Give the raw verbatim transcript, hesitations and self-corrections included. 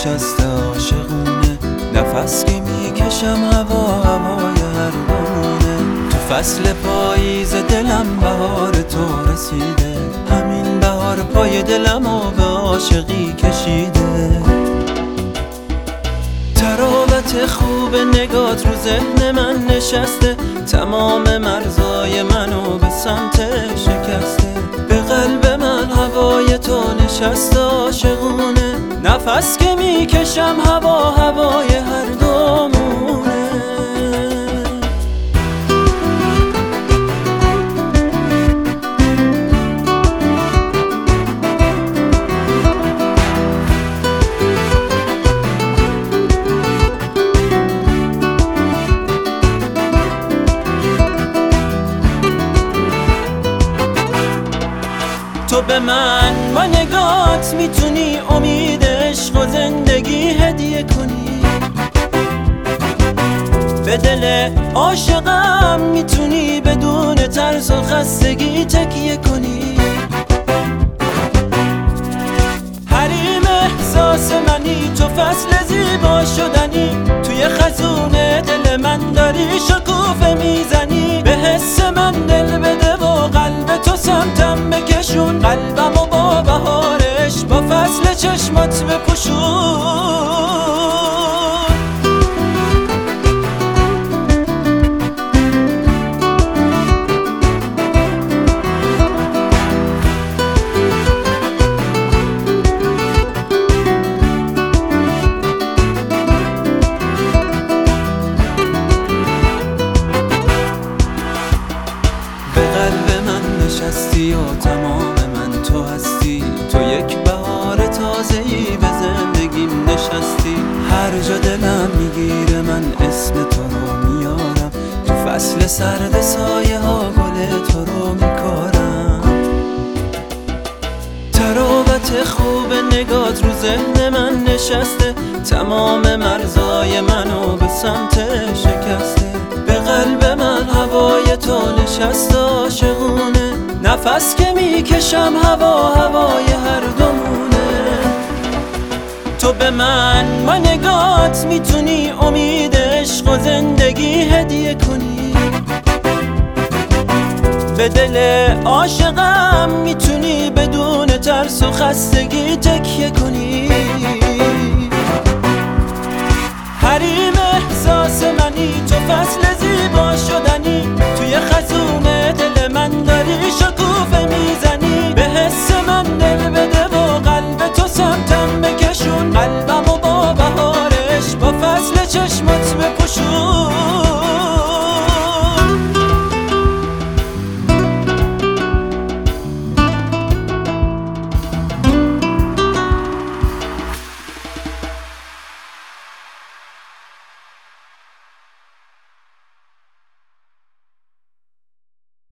نشسته عاشقونه، نفس که میکشم هوا هوای هر دونه. تو فصل پاییز دلم بهار تو رسیده، همین بهار پای دلمو به عاشقی کشیده. تراوت خوب نگات رو ذهن من نشسته، تمام مرزای منو به سمت شکسته. به قلب من هوای تو نشسته عاشقونه، نفس که میکشم هوا هوای هر دومونه. تو به من با نگات میتونی امید عشق و زندگی هدیه کنی، به دل عاشقم میتونی بدون ترس و خستگی تکیه کنی. حریم احساس منی تو، فصل زیبا شدنی، توی خزونه دل من داری شکوفه میزنی. به حس من دل بده و قلب تو سمتم بکشون، قلبمو با بهارش با فصل چشمات بپوشون. به قلب من نشستی و تمام من تو هستی، تو یک بهار تازه‌ای به زندگیم نشستی. هر جا دلم میگیره من اسم تو رو میارم، تو فصل سرد سایه ها گل تو رو میکارم. تراوت خوب نگات رو ذهن من نشسته، تمام مرزای منو به سمت شکسته. به قلب من هوای تو نشسته عاشقونه، نفس که میکشم هوا هوای هر دومونه. تو به من با نگات میتونی امید عشق و زندگی هدیه کنی، به دل عاشقم میتونی بدون ترس و خستگی تکیه کنی. حریم احساس منی تو، فصل زیبا شدنی، توی خزونه